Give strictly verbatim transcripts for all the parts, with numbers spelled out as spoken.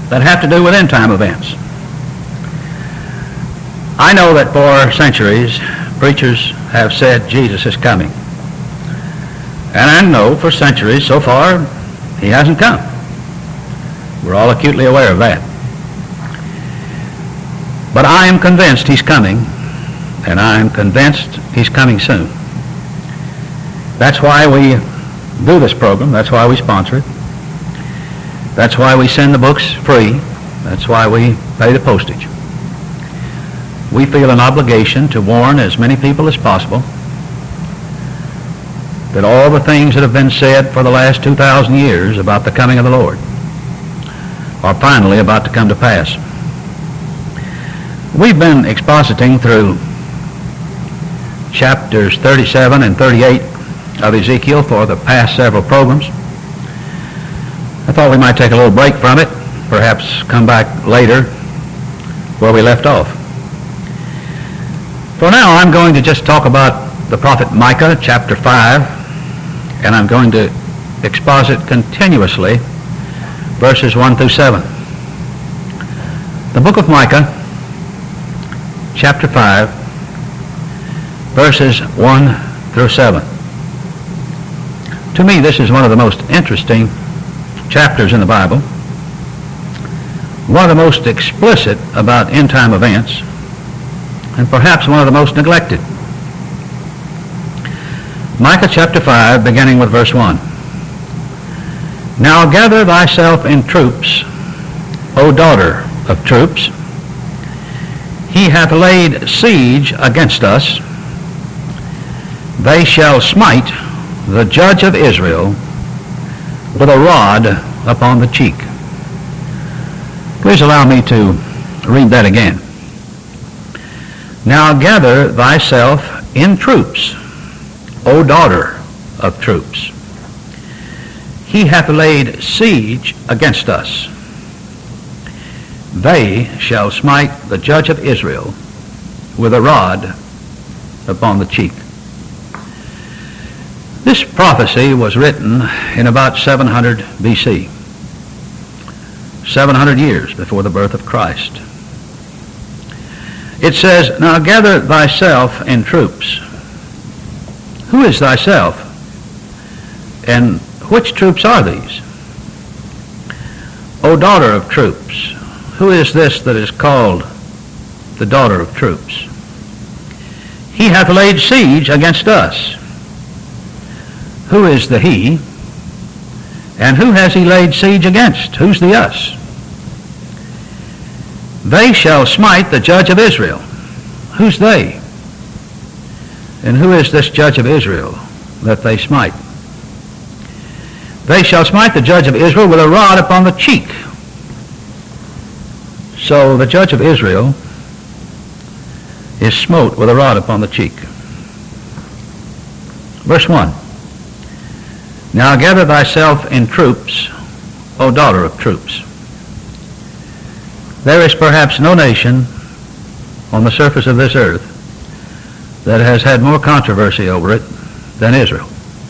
that have to do with end-time events. I know that for centuries, preachers have said Jesus is coming. And I know for centuries so far, he hasn't come. We're all acutely aware of that. But I am convinced he's coming, and I am convinced he's coming soon. That's why we do this program. That's why we sponsor it. That's why we send the books free. That's why we pay the postage. We feel an obligation to warn as many people as possible that all the things that have been said for the last two thousand years about the coming of the Lord are finally about to come to pass. We've been expositing through chapters thirty-seven and thirty-eight of Ezekiel for the past several programs. I thought we might take a little break from it, perhaps come back later where we left off. For now, I'm going to just talk about the prophet Micah, chapter five, and I'm going to exposit continuously verses one through seven. The book of Micah, chapter five, verses one through seven. To me, this is one of the most interesting chapters in the Bible, one of the most explicit about end-time events, and perhaps one of the most neglected. Micah chapter five, beginning with verse one. Now gather thyself in troops, O daughter of troops. He hath laid siege against us. They shall smite the judge of Israel with a rod upon the cheek. Please allow me to read that again. Now gather thyself in troops, O daughter of troops. He hath laid siege against us. They shall smite the judge of Israel with a rod upon the cheek. This prophecy was written in about seven hundred B C, seven hundred years before the birth of Christ. It says, now gather thyself in troops. Who is thyself? And which troops are these? O daughter of troops, who is this that is called the daughter of troops? He hath laid siege against us. Who is the he? And who has he laid siege against? Who's the us? They shall smite the judge of Israel. Who's they? And who is this judge of Israel that they smite? They shall smite the judge of Israel with a rod upon the cheek. So the judge of Israel is smote with a rod upon the cheek. Verse one. Now gather thyself in troops, O daughter of troops. There is perhaps no nation on the surface of this earth that has had more controversy over it than Israel.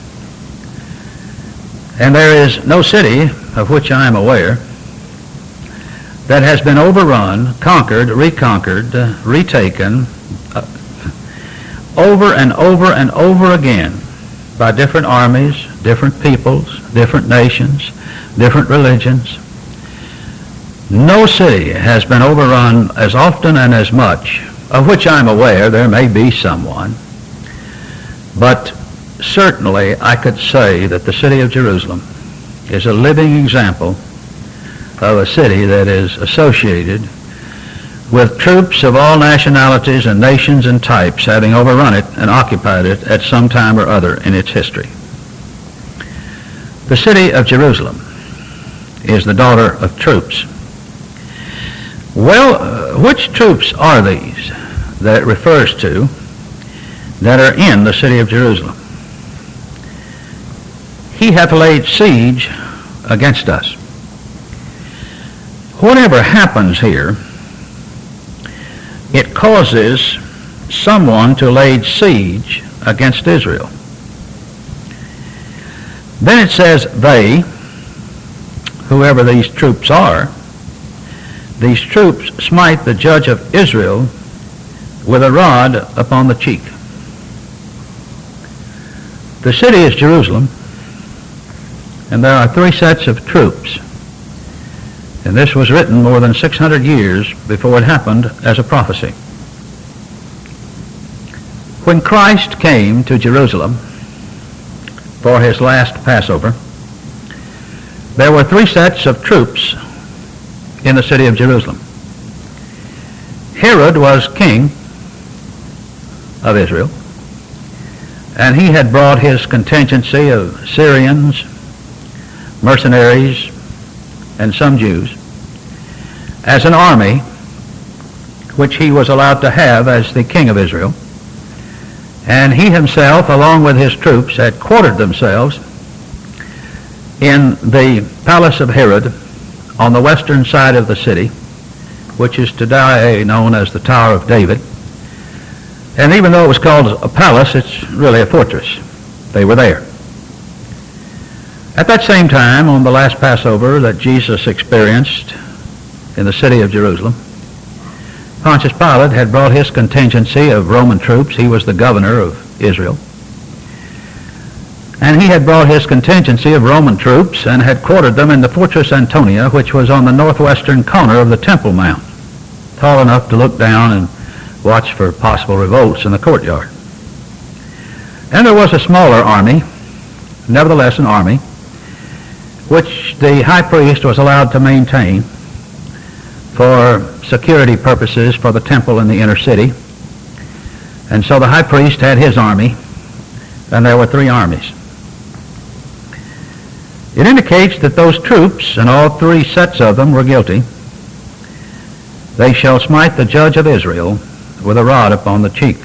And there is no city of which I am aware that has been overrun, conquered, reconquered, uh, retaken uh, over and over and over again by different armies, different peoples, different nations, different religions. No city has been overrun as often and as much, of which I'm aware. There may be someone, but certainly I could say that the city of Jerusalem is a living example of a city that is associated with troops of all nationalities and nations and types having overrun it and occupied it at some time or other in its history. The city of Jerusalem is the daughter of troops. Well, uh, which troops are these that it refers to that are in the city of Jerusalem? He hath laid siege against us. Whatever happens here, it causes someone to lay siege against Israel. Then it says they, whoever these troops are, these troops smite the judge of Israel with a rod upon the cheek. The city is Jerusalem, and there are three sets of troops. And this was written more than six hundred years before it happened as a prophecy. When Christ came to Jerusalem for his last Passover, there were three sets of troops in the city of Jerusalem. Herod was king of Israel, and he had brought his contingency of Syrians, mercenaries, and some Jews as an army which he was allowed to have as the king of Israel. And he himself, along with his troops, had quartered themselves in the palace of Herod on the western side of the city, which is today known as the Tower of David. And even though it was called a palace, it's really a fortress. They were there. At that same time, on the last Passover that Jesus experienced in the city of Jerusalem, Pontius Pilate had brought his contingency of Roman troops. He was the governor of Israel. And he had brought his contingency of Roman troops and had quartered them in the Fortress Antonia, which was on the northwestern corner of the Temple Mount, tall enough to look down and watch for possible revolts in the courtyard. And there was a smaller army, nevertheless an army, which the high priest was allowed to maintain for security purposes for the temple in the inner city. And so the high priest had his army, and there were three armies. It indicates that those troops, and all three sets of them, were guilty. They shall smite the judge of Israel with a rod upon the cheek.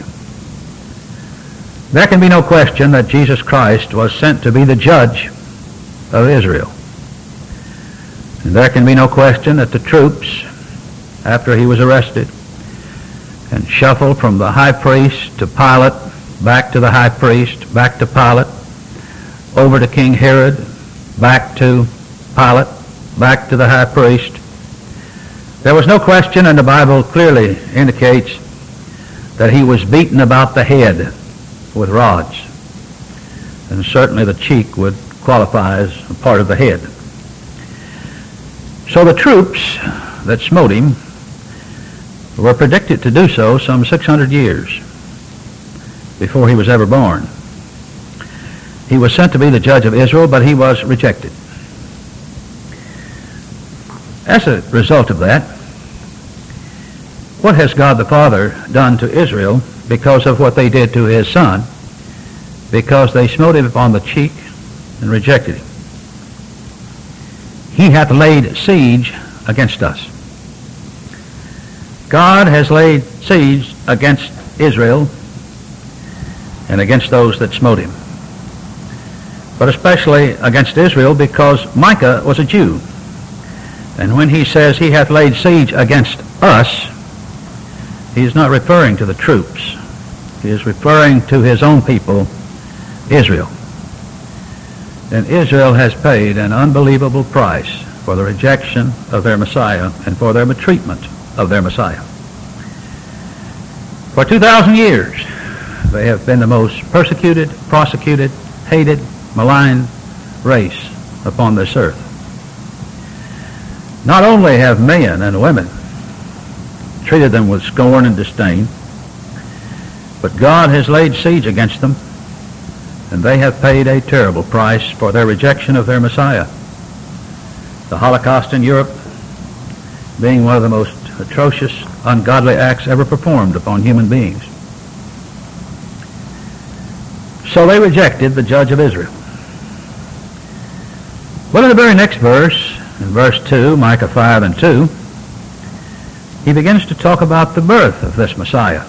There can be no question that Jesus Christ was sent to be the judge of Israel. And there can be no question that the troops, after he was arrested and shuffled from the high priest to Pilate, back to the high priest, back to Pilate, over to King Herod, back to Pilate, back to the high priest. There was no question, and the Bible clearly indicates that he was beaten about the head with rods. And certainly the cheek would qualify as a part of the head. So the troops that smote him were predicted to do so some six hundred years before he was ever born. He was sent to be the judge of Israel, but he was rejected. As a result of that, what has God the Father done to Israel because of what they did to his Son? Because they smote him upon the cheek and rejected him. He hath laid siege against us. God has laid siege against Israel and against those that smote him. But especially against Israel because Micah was a Jew. And when he says he hath laid siege against us, he is not referring to the troops. He is referring to his own people, Israel. And Israel has paid an unbelievable price for the rejection of their Messiah and for their maltreatment of their Messiah. For two thousand years, they have been the most persecuted, prosecuted, hated, maligned race upon this earth. Not only have men and women treated them with scorn and disdain, but God has laid siege against them, and they have paid a terrible price for their rejection of their Messiah. The Holocaust in Europe being one of the most atrocious, ungodly acts ever performed upon human beings. So they rejected the judge of Israel. Well, in the very next verse, in verse two, Micah five and two, he begins to talk about the birth of this Messiah.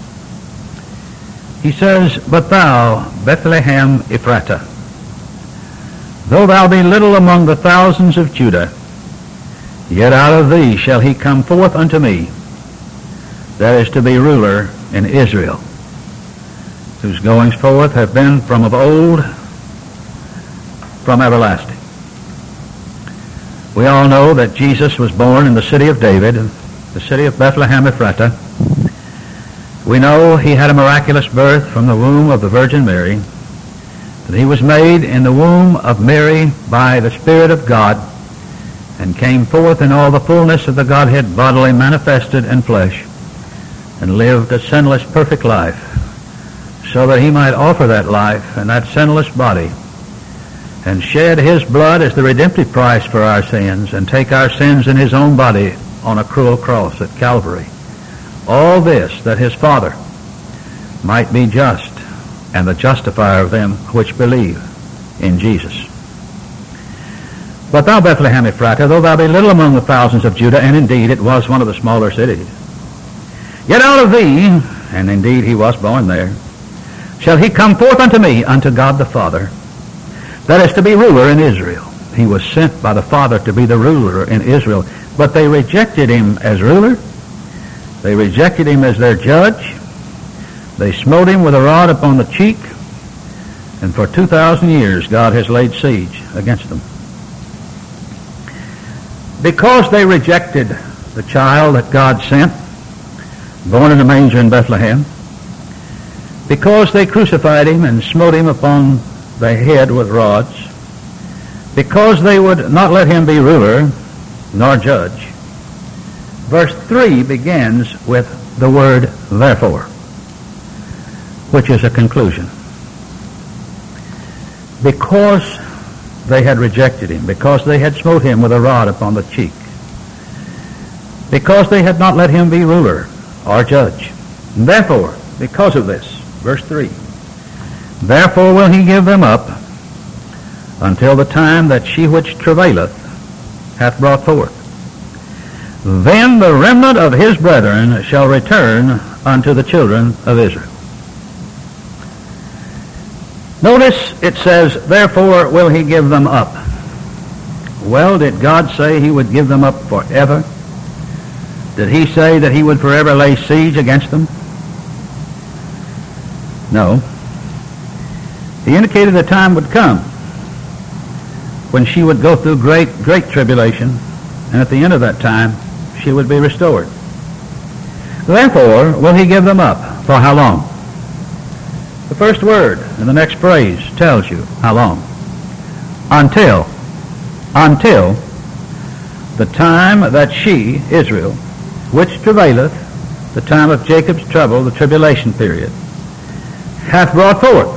He says, "But thou, Bethlehem Ephratah, though thou be little among the thousands of Judah, yet out of thee shall he come forth unto me, that is to be ruler in Israel, whose goings forth have been from of old, from everlasting." We all know that Jesus was born in the city of David, the city of Bethlehem Ephratah. We know he had a miraculous birth from the womb of the Virgin Mary, that he was made in the womb of Mary by the Spirit of God, and came forth in all the fullness of the Godhead bodily manifested in flesh, and lived a sinless, perfect life, so that he might offer that life and that sinless body, and shed his blood as the redemptive price for our sins, and take our sins in his own body on a cruel cross at Calvary. All this that his Father might be just, and the justifier of them which believe in Jesus. But thou, Bethlehem Ephratah, though thou be little among the thousands of Judah, and indeed it was one of the smaller cities, yet out of thee, and indeed he was born there, shall he come forth unto me, unto God the Father, that is to be ruler in Israel. He was sent by the Father to be the ruler in Israel, but they rejected him as ruler. They rejected him as their judge. They smote him with a rod upon the cheek, and for two thousand years God has laid siege against them. Because they rejected the child that God sent, born in a manger in Bethlehem, because they crucified him and smote him upon the head with rods, because they would not let him be ruler nor judge. Verse three begins with the word therefore, which is a conclusion. Because they had rejected him, because they had smote him with a rod upon the cheek, because they had not let him be ruler or judge. And therefore, because of this, verse three, therefore will he give them up until the time that she which travaileth hath brought forth. Then the remnant of his brethren shall return unto the children of Israel. Notice it says, therefore will he give them up. Well, did God say he would give them up forever? Did he say that he would forever lay siege against them? No. He indicated the time would come when she would go through great, great tribulation, and at the end of that time, she would be restored. Therefore will he give them up. For how long? The first word in the next phrase tells you how long. Until, until the time that she, Israel, which travaileth, the time of Jacob's trouble, the tribulation period, hath brought forth.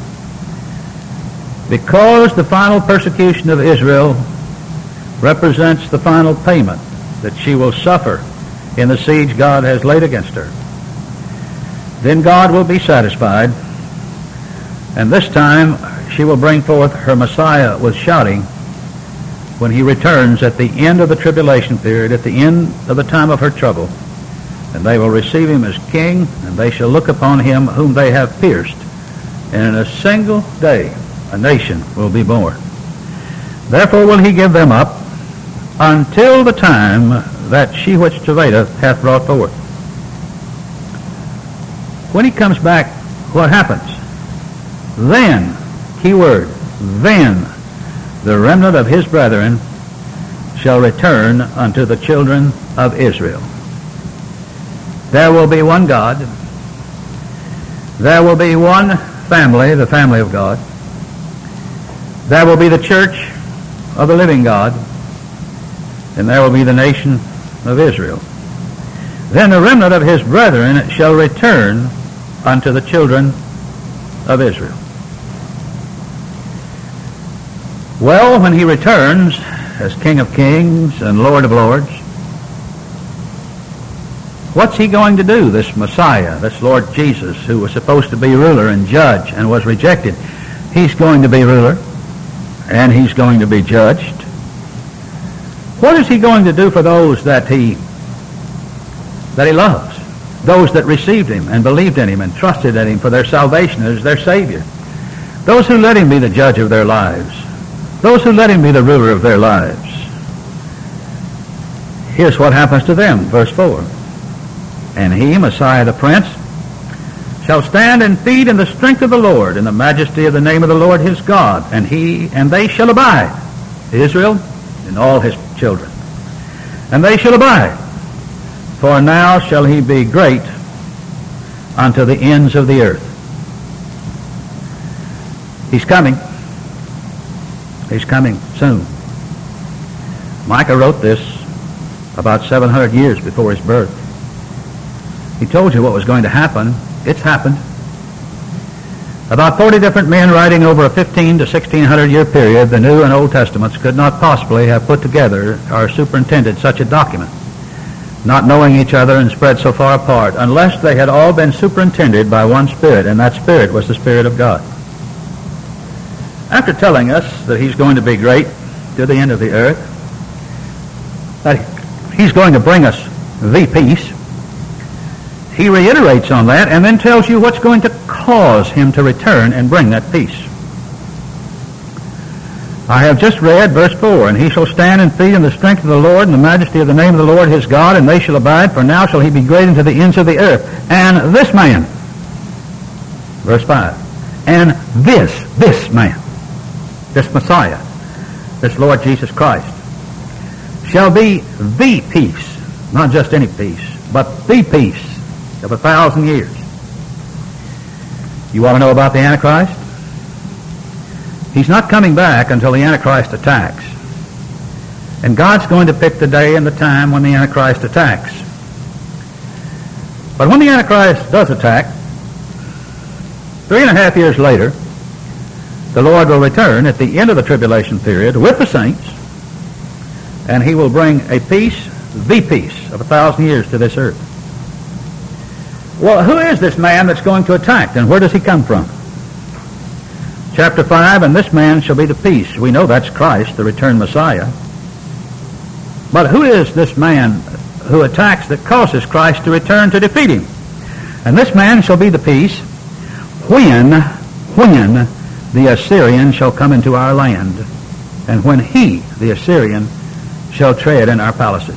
Because the final persecution of Israel represents the final payment that she will suffer in the siege God has laid against her, then God will be satisfied, and this time she will bring forth her Messiah with shouting when he returns at the end of the tribulation period, at the end of the time of her trouble. And they will receive him as king, and they shall look upon him whom they have pierced. And in a single day a nation will be born. Therefore will he give them up until the time that she which travaileth hath brought forth. When he comes back, what happens? Then, key word, then the remnant of his brethren shall return unto the children of Israel. There will be one God. There will be one family, the family of God. There will be the church of the living God. And there will be the nation of Israel. Then the remnant of his brethren shall return unto the children of Israel. Well, when he returns as King of Kings and Lord of Lords, what's he going to do, this Messiah, this Lord Jesus, who was supposed to be ruler and judge and was rejected? He's going to be ruler, and he's going to be judged. What is he going to do for those that he that he loves, those that received him and believed in him and trusted in him for their salvation as their Savior, those who let him be the judge of their lives, those who let him be the ruler of their lives? Here's what happens to them, verse four. And he, Messiah the Prince, shall stand and feed in the strength of the Lord, in the majesty of the name of the Lord his God, and he and they shall abide. Israel, and all his children. And they shall abide, for now shall he be great unto the ends of the earth. He's coming. He's coming soon. Micah wrote this about seven hundred years before his birth. He told you what was going to happen. It's happened. About forty different men writing over a fifteen to sixteen hundred year period, the New and Old Testaments, could not possibly have put together or superintended such a document, not knowing each other and spread so far apart, unless they had all been superintended by one Spirit, and that Spirit was the Spirit of God. After telling us that he's going to be great to the end of the earth, that he's going to bring us the peace, he reiterates on that and then tells you what's going to cause him to return and bring that peace. I have just read verse four, and he shall stand and feed in the strength of the Lord and the majesty of the name of the Lord his God, and they shall abide, for now shall he be great unto the ends of the earth. And this man, verse five, and this, this man, this Messiah, this Lord Jesus Christ, shall be the peace, not just any peace, but the peace of a thousand years. You want to know about the Antichrist? He's not coming back until the Antichrist attacks. And God's going to pick the day and the time when the Antichrist attacks. But when the Antichrist does attack, three and a half years later, the Lord will return at the end of the tribulation period with the saints, and he will bring a peace, the peace of a thousand years to this earth. Well, who is this man that's going to attack, and where does he come from? Chapter five, and this man shall be the peace. We know that's Christ, the returned Messiah. But who is this man who attacks that causes Christ to return to defeat him? And this man shall be the peace when, when the Assyrian shall come into our land, and when he, the Assyrian, shall tread in our palaces.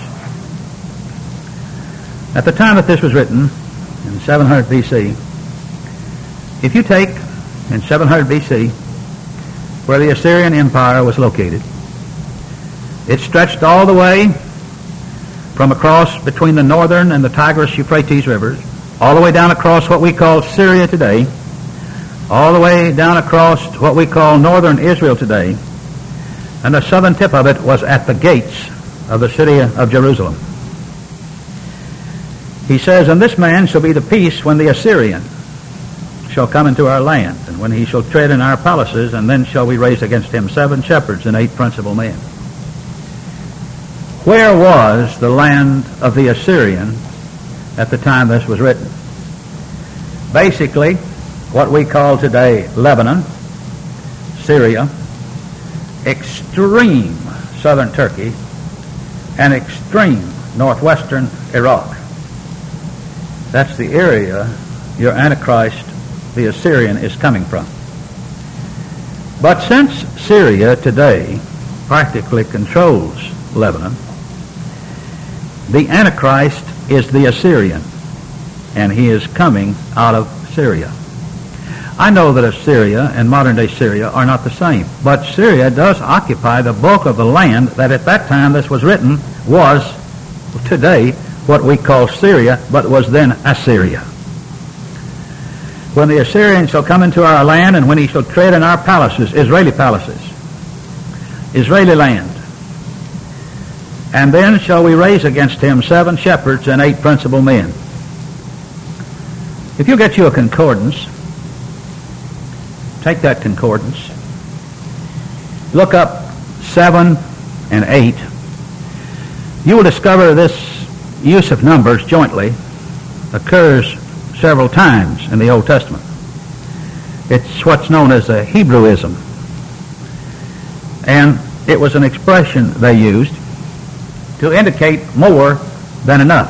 At the time that this was written, in seven hundred B C, if you take in seven hundred B C where the Assyrian Empire was located, it stretched all the way from across between the northern and the Tigris-Euphrates rivers, all the way down across what we call Syria today, all the way down across what we call northern Israel today, and the southern tip of it was at the gates of the city of Jerusalem. He says, and this man shall be the peace when the Assyrian shall come into our land, and when he shall tread in our palaces, and then shall we raise against him seven shepherds and eight principal men. Where was the land of the Assyrian at the time this was written? Basically, what we call today Lebanon, Syria, extreme southern Turkey, and extreme northwestern Iraq. That's the area your Antichrist, the Assyrian, is coming from. But since Syria today practically controls Lebanon, the Antichrist is the Assyrian, and he is coming out of Syria. I know that Assyria and modern-day Syria are not the same, but Syria does occupy the bulk of the land that at that time this was written was today what we call Syria, but was then Assyria. When the Assyrian shall come into our land, and when he shall tread in our palaces, Israeli palaces, Israeli land, and then shall we raise against him seven shepherds and eight principal men. If you get you a concordance, take that concordance, look up seven and eight, you will discover this use of numbers jointly occurs several times in the Old Testament. It's what's known as a Hebrewism. And it was an expression they used to indicate more than enough.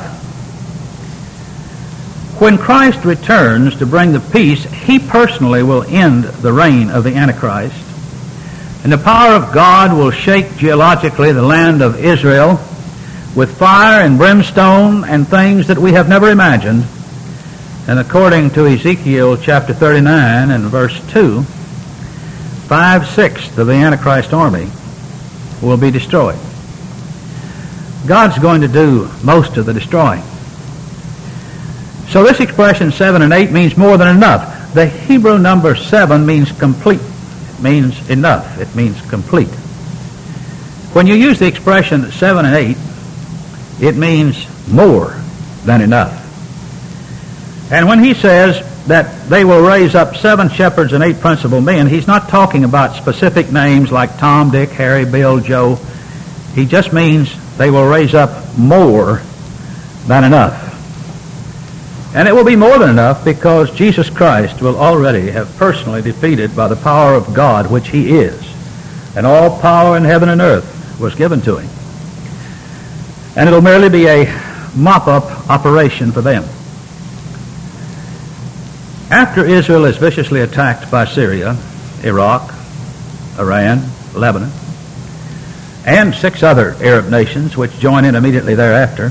When Christ returns to bring the peace, he personally will end the reign of the Antichrist, and the power of God will shake geologically the land of Israel with fire and brimstone and things that we have never imagined. And according to Ezekiel chapter thirty-nine and verse two, five-sixths of the Antichrist army will be destroyed. God's going to do most of the destroying. So this expression seven and eight means more than enough. The Hebrew number seven means complete. It means enough. It means complete. When you use the expression seven and eight, it means more than enough. And when he says that they will raise up seven shepherds and eight principal men, he's not talking about specific names like Tom, Dick, Harry, Bill, Joe. He just means they will raise up more than enough. And it will be more than enough because Jesus Christ will already have personally defeated by the power of God, which he is. And all power in heaven and earth was given to him. And it'll merely be a mop-up operation for them. After Israel is viciously attacked by Syria, Iraq, Iran, Lebanon, and six other Arab nations which join in immediately thereafter,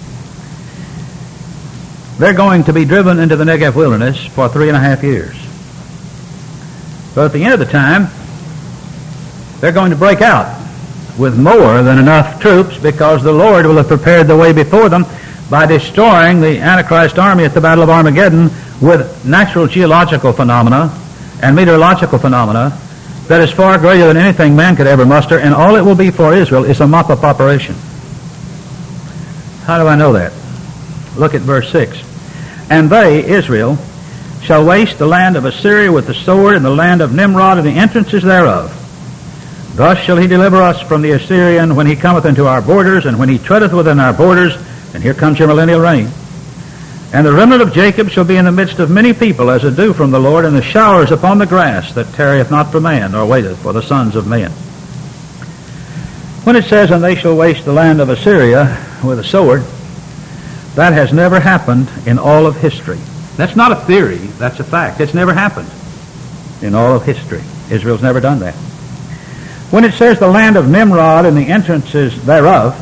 they're going to be driven into the Negev wilderness for three and a half years. But at the end of the time, they're going to break out with more than enough troops because the Lord will have prepared the way before them by destroying the Antichrist army at the Battle of Armageddon with natural geological phenomena and meteorological phenomena that is far greater than anything man could ever muster, and all it will be for Israel is a mop-up operation. How do I know that? Look at verse six. And they, Israel, shall waste the land of Assyria with the sword, and the land of Nimrod and the entrances thereof. Thus shall he deliver us from the Assyrian when he cometh into our borders, and when he treadeth within our borders. And here comes your millennial reign. And the remnant of Jacob shall be in the midst of many people, as a dew from the Lord, and the showers upon the grass, that tarrieth not for man, nor waiteth for the sons of men. When it says, and they shall waste the land of Assyria with a sword, that has never happened in all of history. That's not a theory, that's a fact. It's never happened in all of history. Israel's never done that. When it says the land of Nimrod and the entrances thereof,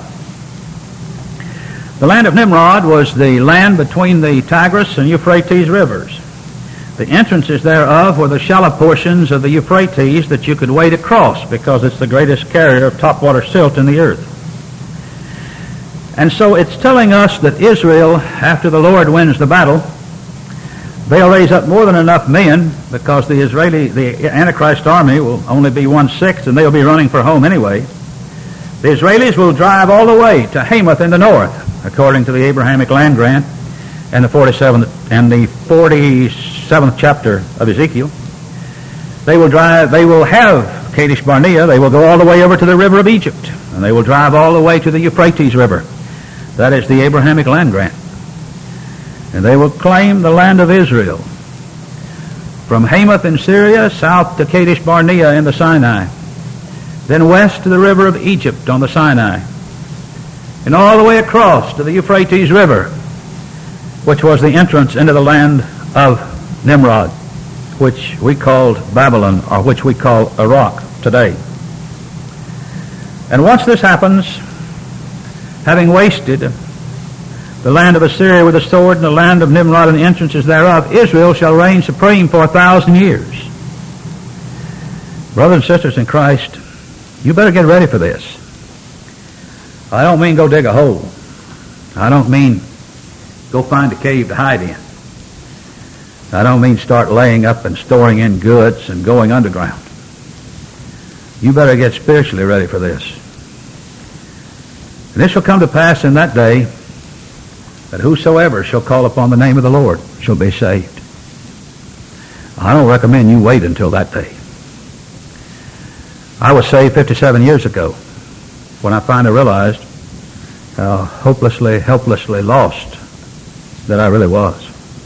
the land of Nimrod was the land between the Tigris and Euphrates rivers. The entrances thereof were the shallow portions of the Euphrates that you could wade across because it's the greatest carrier of topwater silt in the earth. And so it's telling us that Israel, after the Lord wins the battle, they'll raise up more than enough men because the Israeli, the Antichrist army will only be one-sixth and they'll be running for home anyway. The Israelis will drive all the way to Hamath in the north, according to the Abrahamic land grant and the forty-seventh and the forty-seventh chapter of Ezekiel. They will drive, they will have Kadesh Barnea, they will go all the way over to the river of Egypt, and they will drive all the way to the Euphrates River. That is the Abrahamic land grant. And they will claim the land of Israel from Hamath in Syria south to Kadesh Barnea in the Sinai, then west to the river of Egypt on the Sinai, and all the way across to the Euphrates River, which was the entrance into the land of Nimrod, which we called Babylon, or which we call Iraq today. And once this happens, having wasted the land of Assyria with a sword and the land of Nimrod and the entrances thereof, Israel shall reign supreme for a thousand years. Brothers and sisters in Christ, you better get ready for this. I don't mean go dig a hole. I don't mean go find a cave to hide in. I don't mean start laying up and storing in goods and going underground. You better get spiritually ready for this. And it shall come to pass in that day that whosoever shall call upon the name of the Lord shall be saved. I don't recommend you wait until that day. I was saved fifty-seven years ago when I finally realized how hopelessly, helplessly lost that I really was.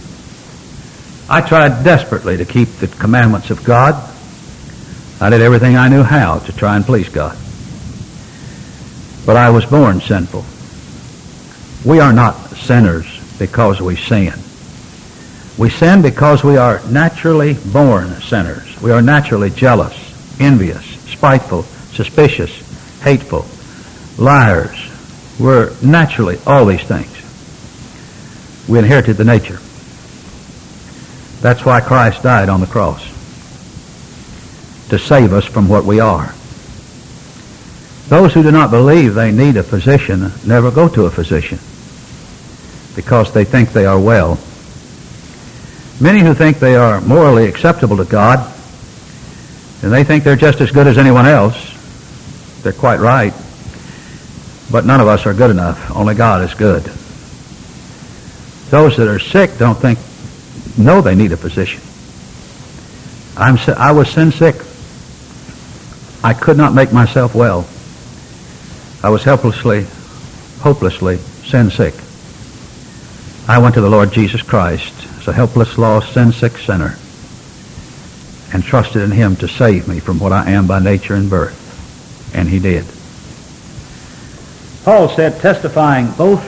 I tried desperately to keep the commandments of God. I did everything I knew how to try and please God. But I was born sinful. We are not sinners because we sin. We sin because we are naturally born sinners. We are naturally jealous, envious, spiteful, suspicious, hateful, liars. We're naturally all these things. We inherited the nature. That's why Christ died on the cross, to save us from what we are. Those who do not believe they need a physician never go to a physician because they think they are well. Many who think they are morally acceptable to God, and they think they're just as good as anyone else, they're quite right. But none of us are good enough. Only God is good. Those that are sick don't think, know they need a physician. I'm, I was sin sick. I could not make myself well. I was helplessly, hopelessly sin sick. I went to the Lord Jesus Christ as a helpless, lost, sin sick sinner and trusted in Him to save me from what I am by nature and birth. And He did. Paul said, testifying both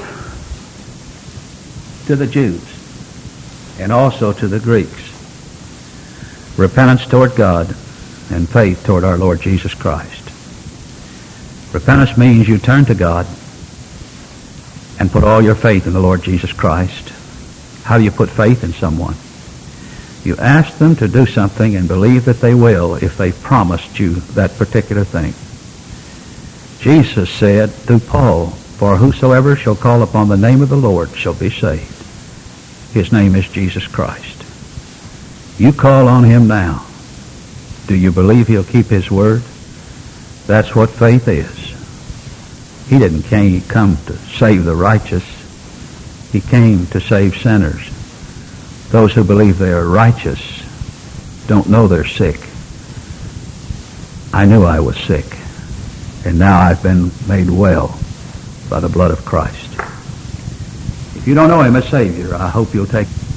to the Jews and also to the Greeks, repentance toward God and faith toward our Lord Jesus Christ. Repentance means you turn to God and put all your faith in the Lord Jesus Christ. How do you put faith in someone? You ask them to do something and believe that they will if they promised you that particular thing. Jesus said through Paul, for whosoever shall call upon the name of the Lord shall be saved. His name is Jesus Christ. You call on Him now. Do you believe He'll keep His word? That's what faith is. He didn't came, come to save the righteous. He came to save sinners. Those who believe they are righteous don't know they're sick. I knew I was sick, and now I've been made well by the blood of Christ. If you don't know Him as Savior, I hope you'll take